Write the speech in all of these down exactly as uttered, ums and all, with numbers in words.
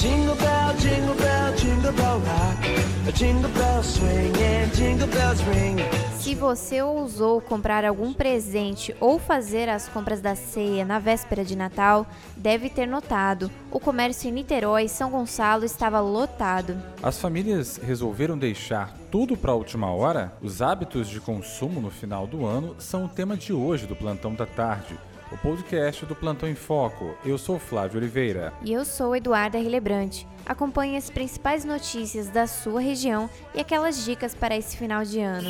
Jingle bell, jingle bell, jingle bell rock. Jingle bells swing and jingle bells ring. Se você ousou comprar algum presente ou fazer as compras da ceia na véspera de Natal, deve ter notado, o comércio em Niterói e São Gonçalo estava lotado. As famílias resolveram deixar tudo para a última hora? Os hábitos de consumo no final do ano são o tema de hoje do Plantão da Tarde, o podcast do Plantão em Foco. Eu sou Flávio Oliveira. E eu sou Eduarda Rilebrante. Acompanhe as principais notícias da sua região e aquelas dicas para esse final de ano.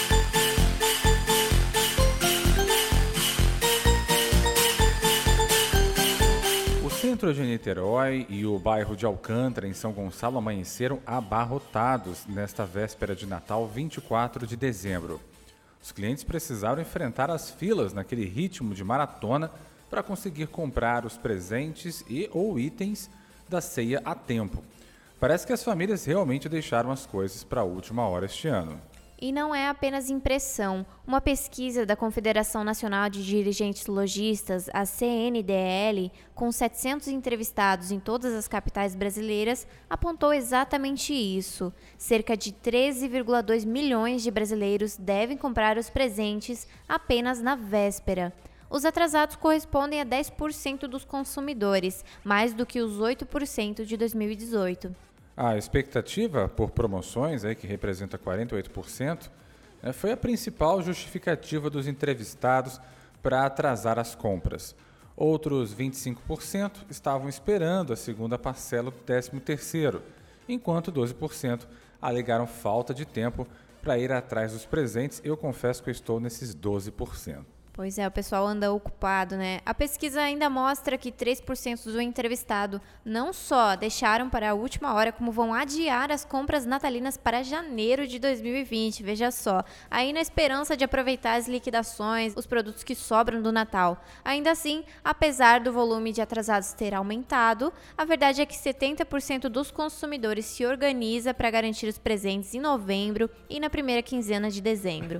O centro de Niterói e o bairro de Alcântara, em São Gonçalo, amanheceram abarrotados nesta véspera de Natal, vinte e quatro de dezembro. Os clientes precisaram enfrentar as filas naquele ritmo de maratona para conseguir comprar os presentes e ou itens da ceia a tempo. Parece que as famílias realmente deixaram as coisas para a última hora este ano. E não é apenas impressão. Uma pesquisa da Confederação Nacional de Dirigentes Lojistas, a C N D L, com setecentos entrevistados em todas as capitais brasileiras, apontou exatamente isso. Cerca de treze vírgula dois milhões de brasileiros devem comprar os presentes apenas na véspera. Os atrasados correspondem a dez por cento dos consumidores, mais do que os oito por cento de dois mil e dezoito. A expectativa por promoções, aí, que representa quarenta e oito por cento, né, foi a principal justificativa dos entrevistados para atrasar as compras. Outros vinte e cinco por cento estavam esperando a segunda parcela do décimo terceiro, enquanto doze por cento alegaram falta de tempo para ir atrás dos presentes. Eu confesso que eu estou nesses doze por cento. Pois é, o pessoal anda ocupado, né? A pesquisa ainda mostra que três por cento do entrevistado não só deixaram para a última hora, como vão adiar as compras natalinas para janeiro de dois mil e vinte, veja só. Aí na esperança de aproveitar as liquidações, os produtos que sobram do Natal. Ainda assim, apesar do volume de atrasados ter aumentado, a verdade é que setenta por cento dos consumidores se organiza para garantir os presentes em novembro e na primeira quinzena de dezembro.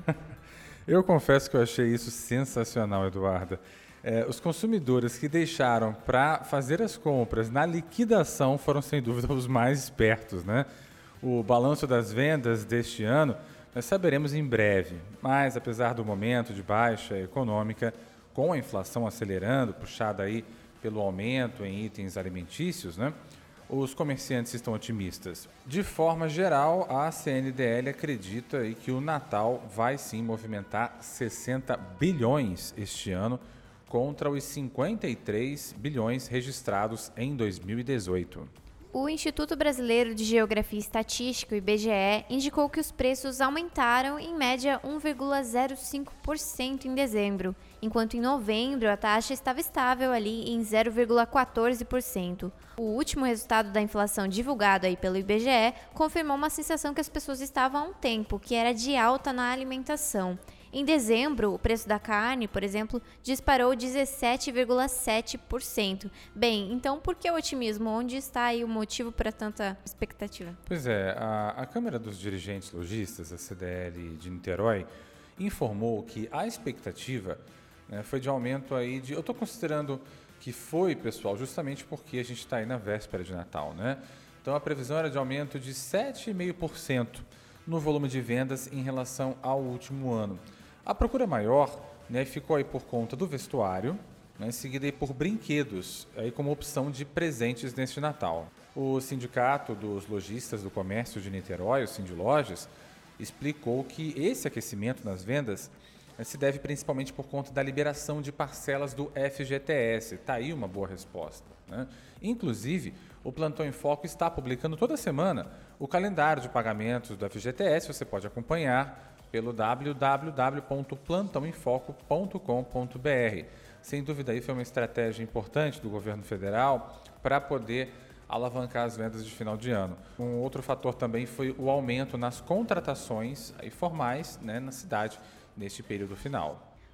Eu confesso que eu achei isso sensacional, Eduarda. É, os consumidores que deixaram para fazer as compras na liquidação foram, sem dúvida, os mais espertos, né? O balanço das vendas deste ano nós saberemos em breve, mas apesar do momento de baixa econômica, com a inflação acelerando, puxada aí pelo aumento em itens alimentícios, né? Os comerciantes estão otimistas. De forma geral, a C N D L acredita aí que o Natal vai sim movimentar sessenta bilhões este ano, contra os cinquenta e três bilhões registrados em dois mil e dezoito. O Instituto Brasileiro de Geografia e Estatística, o I B G E, indicou que os preços aumentaram em média um vírgula zero cinco por cento em dezembro, enquanto em novembro a taxa estava estável ali em zero vírgula quatorze por cento. O último resultado da inflação divulgado aí pelo I B G E confirmou uma sensação que as pessoas estavam há um tempo, que era de alta na alimentação. Em dezembro, o preço da carne, por exemplo, disparou dezessete vírgula sete por cento. Bem, então por que o otimismo? Onde está aí o motivo para tanta expectativa? Pois é, a, a Câmara dos Dirigentes Lojistas, a C D L de Niterói, informou que a expectativa, né, foi de aumento aí de... Eu estou considerando que foi, pessoal, justamente porque a gente está aí na véspera de Natal, né? Então a previsão era de aumento de sete vírgula cinco por cento no volume de vendas em relação ao último ano. A procura maior, né, ficou aí por conta do vestuário, né, seguida aí por brinquedos, aí como opção de presentes neste Natal. O Sindicato dos Lojistas do Comércio de Niterói, o Sindilojas, explicou que esse aquecimento nas vendas, né, se deve principalmente por conta da liberação de parcelas do F G T S. Está aí uma boa resposta, né? Inclusive, o Plantão em Foco está publicando toda semana o calendário de pagamentos do F G T S. Você pode acompanhar pelo w w w ponto plantão em foco ponto com ponto b r. Sem dúvida, aí foi uma estratégia importante do governo federal para poder alavancar as vendas de final de ano. Um outro fator também foi o aumento nas contratações aí formais, né, na cidade neste período final.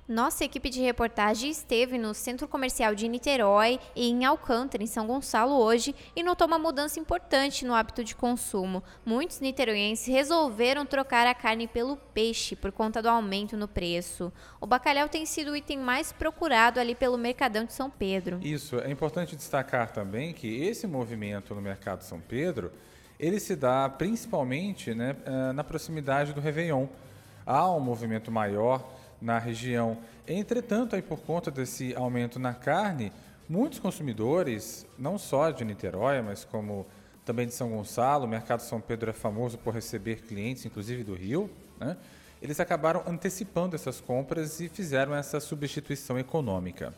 Nossa equipe de reportagem esteve no Centro Comercial de Niterói e em Alcântara, em São Gonçalo, hoje e notou uma mudança importante no hábito de consumo. Muitos niteroienses resolveram trocar a carne pelo peixe por conta do aumento no preço. O bacalhau tem sido o item mais procurado ali pelo Mercadão de São Pedro. Isso, é importante destacar também que esse movimento no Mercado de São Pedro, ele se dá principalmente, né, na proximidade do Réveillon. Há um movimento maior na região. Entretanto, aí por conta desse aumento na carne, muitos consumidores, não só de Niterói, mas como também de São Gonçalo, o Mercado São Pedro é famoso por receber clientes, inclusive do Rio, né? Eles acabaram antecipando essas compras e fizeram essa substituição econômica.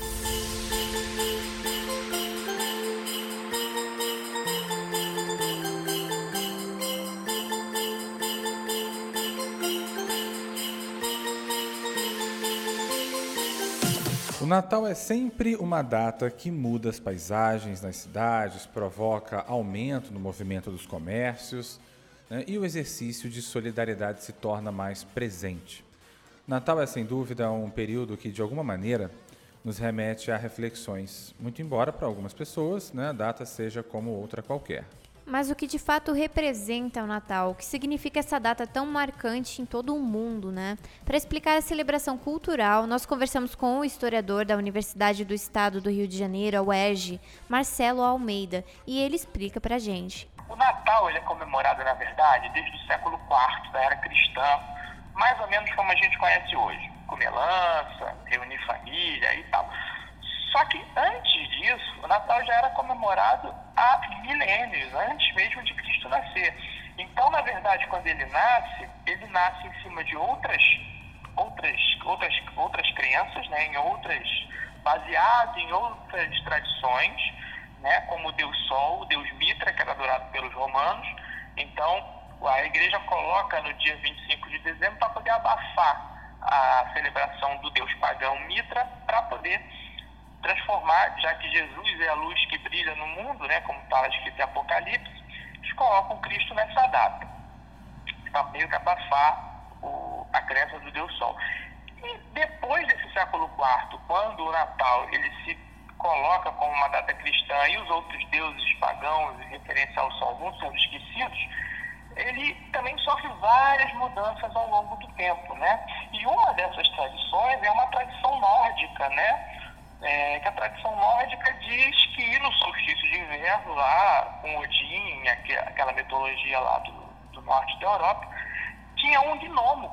O Natal é sempre uma data que muda as paisagens nas cidades, provoca aumento no movimento dos comércios, né, e o exercício de solidariedade se torna mais presente. Natal é, sem dúvida, um período que, de alguma maneira, nos remete a reflexões, muito embora para algumas pessoas, né, a data seja como outra qualquer. Mas o que de fato representa o Natal? O que significa essa data tão marcante em todo o mundo, né? Para explicar a celebração cultural, nós conversamos com o historiador da Universidade do Estado do Rio de Janeiro, a U E R J, Marcelo Almeida, e ele explica pra gente. O Natal ele é comemorado, na verdade, desde o século quarto, da era cristã, mais ou menos como a gente conhece hoje. Comer lança, reunir família e tal. Só que antes disso, o Natal já era comemorado há milênios, antes mesmo de Cristo nascer. Então, na verdade, quando ele nasce, ele nasce em cima de outras, outras, outras, outras crenças, né, em outras, baseado em outras tradições, né, como o Deus Sol, o Deus Mitra, que era adorado pelos romanos. Então, a igreja coloca no dia vinte e cinco de dezembro para poder abafar a celebração do Deus pagão Mitra, para poder transformar, já que Jesus é a luz que brilha no mundo, né, como está escrito em Apocalipse, eles colocam Cristo nessa data, para meio que abafar o, a crença do Deus Sol. E depois desse século quarto, quando o Natal ele se coloca como uma data cristã e os outros deuses pagãos, em referência ao Sol, vão sendo esquecidos, ele também sofre várias mudanças ao longo do tempo, né? E uma dessas tradições é uma tradição nórdica, né? É, que a tradição nórdica diz que no solstício de inverno, lá com Odin, aquela mitologia lá do, do norte da Europa, tinha um gnomo,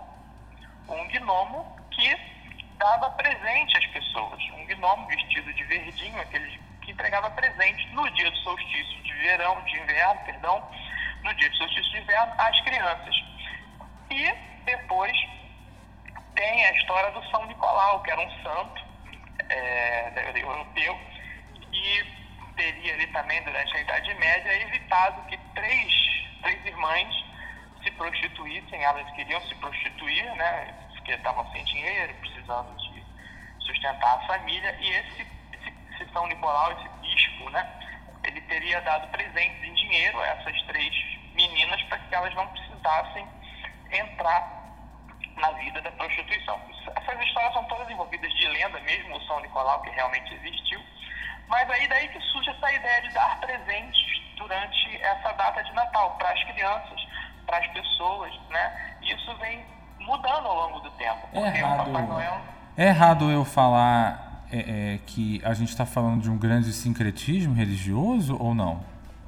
um gnomo que dava presente às pessoas, um gnomo vestido de verdinho, aquele que entregava presente no dia do solstício de verão, de inverno, perdão, no dia do solstício de inverno às crianças. E depois tem a história do São Nicolau, que era um santo É, europeu, e teria ali também, durante a Idade Média, evitado que três, três irmãs se prostituíssem. Elas queriam se prostituir, né, porque estavam sem dinheiro, precisando de sustentar a família, e esse, esse, esse São Nicolau, esse bispo, né, ele teria dado presentes em dinheiro a essas três meninas para que elas não precisassem entrar na vida da prostituição. Essas histórias são todas envolvidas de lenda, mesmo o São Nicolau, que realmente existiu, mas aí daí que surge essa ideia de dar presentes durante essa data de Natal para as crianças, para as pessoas, né? Isso vem mudando ao longo do tempo. É errado, o Papai Noel... é errado eu falar é, é, que a gente está falando de um grande sincretismo religioso ou não?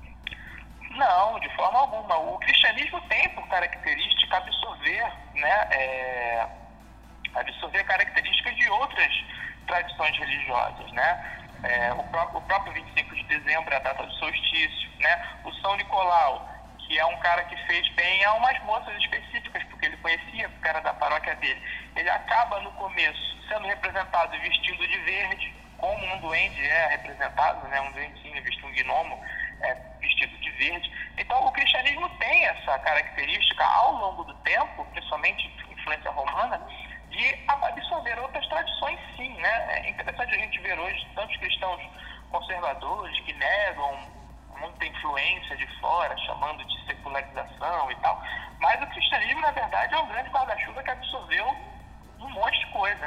Não, de forma alguma. O cristianismo tem por característica absorver, né, é, absorver características de outras tradições religiosas, né? É, o, próprio, o próprio vinte e cinco de dezembro é a data do solstício, né? O São Nicolau, que é um cara que fez bem a umas moças específicas, porque ele conhecia o cara da paróquia dele. Ele acaba, no começo, sendo representado vestido de verde, como um duende é representado, né? Um duendezinho vestido um gnomo, é, vestido de verde. Então, o cristianismo tem essa característica, ao longo do tempo, principalmente influência romana, de absorver outras tradições, sim, né? É interessante a gente ver hoje tantos cristãos conservadores que negam muita influência de fora, chamando de secularização e tal. Mas o cristianismo, na verdade, é um grande guarda-chuva que absorveu um monte de coisa, né?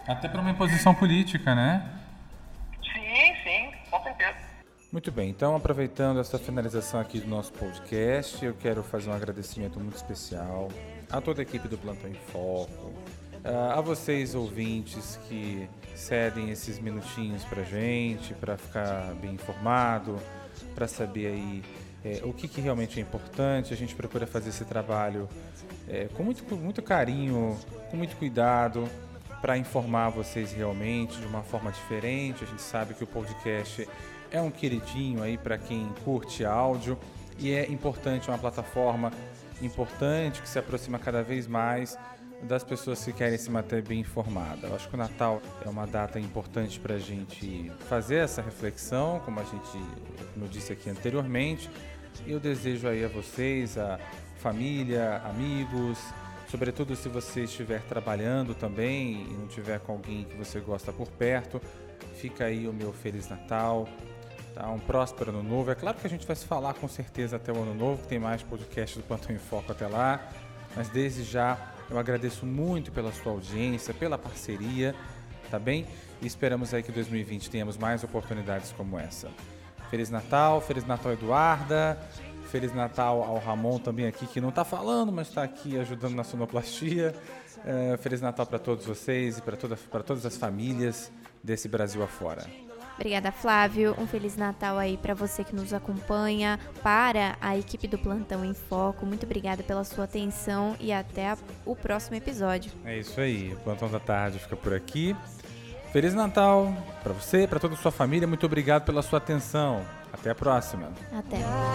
Até para uma imposição política, né? Sim, sim, com certeza. Muito bem, então aproveitando essa finalização aqui do nosso podcast, eu quero fazer um agradecimento muito especial a toda a equipe do Plantão em Foco, a vocês ouvintes que cedem esses minutinhos pra gente, para ficar bem informado, para saber aí é, o que, que realmente é importante. A gente procura fazer esse trabalho é, com muito, com muito carinho, com muito cuidado, para informar vocês realmente de uma forma diferente. A gente sabe que o podcast é um queridinho aí para quem curte áudio e é importante, uma plataforma importante que se aproxima cada vez mais das pessoas que querem se manter bem informadas. Eu acho que o Natal é uma data importante para a gente fazer essa reflexão, como a gente, como eu disse aqui anteriormente. E eu desejo aí a vocês, a família, amigos, sobretudo se você estiver trabalhando também e não tiver com alguém que você gosta por perto, fica aí o meu Feliz Natal. Tá, um próspero ano novo. É claro que a gente vai se falar com certeza até o ano novo, que tem mais podcast do Plantão em Foco até lá, mas desde já eu agradeço muito pela sua audiência, pela parceria, tá bem? E esperamos aí que em dois mil e vinte tenhamos mais oportunidades como essa. Feliz Natal, Feliz Natal Eduarda, Feliz Natal ao Ramon também aqui, que não está falando, mas está aqui ajudando na sonoplastia. Uh, Feliz Natal para todos vocês e para toda, para todas as famílias desse Brasil afora. Obrigada, Flávio. Um Feliz Natal aí para você que nos acompanha, para a equipe do Plantão em Foco. Muito obrigada pela sua atenção e até a, o próximo episódio. É isso aí. O Plantão da Tarde fica por aqui. Feliz Natal para você, para toda a sua família. Muito obrigado pela sua atenção. Até a próxima. Até.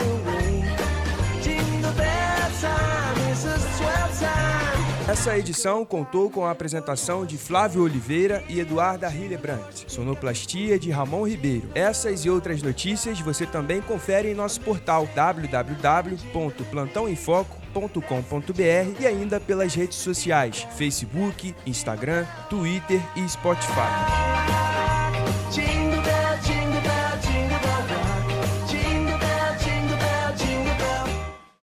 Essa edição contou com a apresentação de Flávio Oliveira e Eduarda Hillebrandt. Sonoplastia de Ramon Ribeiro. Essas e outras notícias você também confere em nosso portal w w w ponto plantão em foco ponto com ponto b r e ainda pelas redes sociais Facebook, Instagram, Twitter e Spotify.